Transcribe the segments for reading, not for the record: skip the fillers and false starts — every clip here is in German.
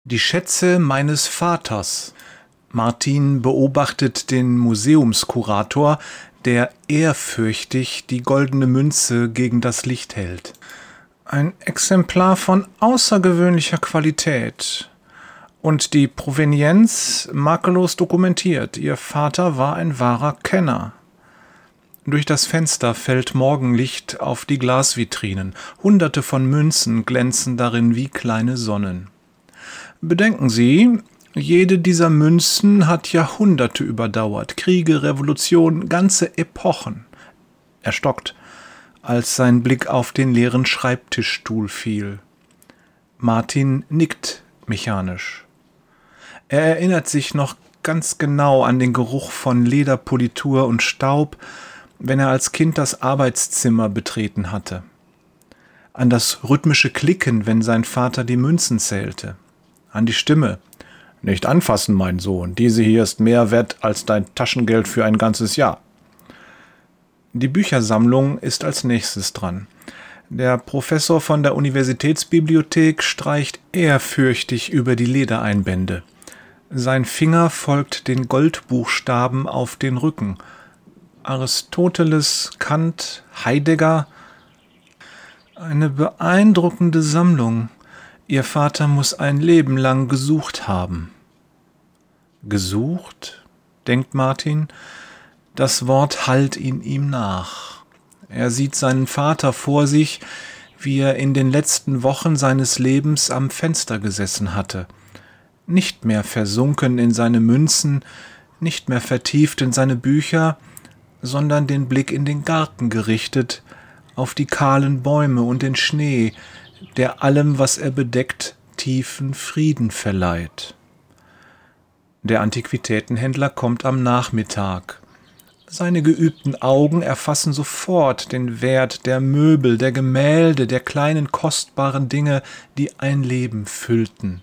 Die Schätze meines Vaters. Martin beobachtet den Museumskurator, der ehrfürchtig die goldene Münze gegen das Licht hält. Ein Exemplar von außergewöhnlicher Qualität. Und die Provenienz makellos dokumentiert. Ihr Vater war ein wahrer Kenner. Durch das Fenster fällt Morgenlicht auf die Glasvitrinen. Hunderte von Münzen glänzen darin wie kleine Sonnen. Bedenken Sie, jede dieser Münzen hat Jahrhunderte überdauert. Kriege, Revolutionen, ganze Epochen. Er stockt, als sein Blick auf den leeren Schreibtischstuhl fiel. Martin nickt mechanisch. Er erinnert sich noch ganz genau an den Geruch von Lederpolitur und Staub, wenn er als Kind das Arbeitszimmer betreten hatte. An das rhythmische Klicken, wenn sein Vater die Münzen zählte. An die Stimme. »Nicht anfassen, mein Sohn, diese hier ist mehr wert als dein Taschengeld für ein ganzes Jahr.« Die Büchersammlung ist als nächstes dran. Der Professor von der Universitätsbibliothek streicht ehrfürchtig über die Ledereinbände. Sein Finger folgt den Goldbuchstaben auf den Rücken. Aristoteles, Kant, Heidegger. Eine beeindruckende Sammlung. Ihr Vater muss ein Leben lang gesucht haben. Gesucht, denkt Martin, das Wort hallt in ihm nach. Er sieht seinen Vater vor sich, wie er in den letzten Wochen seines Lebens am Fenster gesessen hatte. Nicht mehr versunken in seine Münzen, nicht mehr vertieft in seine Bücher, sondern den Blick in den Garten gerichtet, auf die kahlen Bäume und den Schnee, der allem, was er bedeckt, tiefen Frieden verleiht. Der Antiquitätenhändler kommt am Nachmittag. Seine geübten Augen erfassen sofort den Wert der Möbel, der Gemälde, der kleinen kostbaren Dinge, die ein Leben füllten.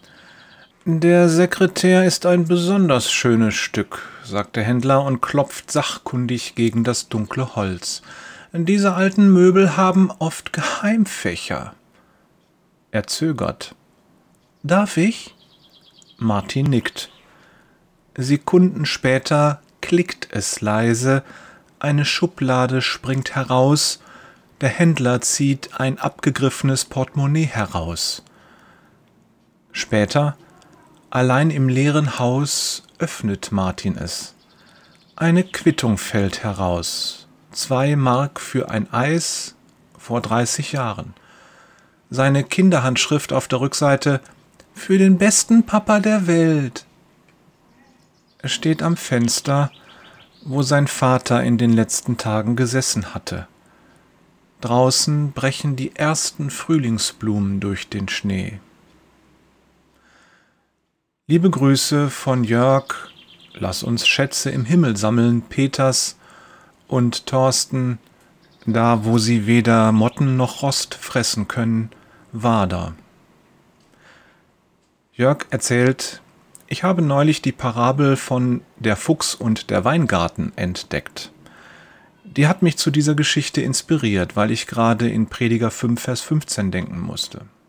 »Der Sekretär ist ein besonders schönes Stück«, sagt der Händler und klopft sachkundig gegen das dunkle Holz. »Diese alten Möbel haben oft Geheimfächer.« Er zögert. »Darf ich?« Martin nickt. Sekunden später klickt es leise, eine Schublade springt heraus, der Händler zieht ein abgegriffenes Portemonnaie heraus. Später, allein im leeren Haus, öffnet Martin es. Eine Quittung fällt heraus. 2 Mark für ein Eis vor 30 Jahren. Seine Kinderhandschrift auf der Rückseite: »Für den besten Papa der Welt.« Er steht am Fenster, wo sein Vater in den letzten Tagen gesessen hatte. Draußen brechen die ersten Frühlingsblumen durch den Schnee. Liebe Grüße von Jörg, lass uns Schätze im Himmel sammeln, Peters und Thorsten, da wo sie weder Motten noch Rost fressen können, Wader. Jörg erzählt: Ich habe neulich die Parabel von Der Fuchs und der Weingarten entdeckt. Die hat mich zu dieser Geschichte inspiriert, weil ich gerade in Prediger 5, Vers 15 denken musste.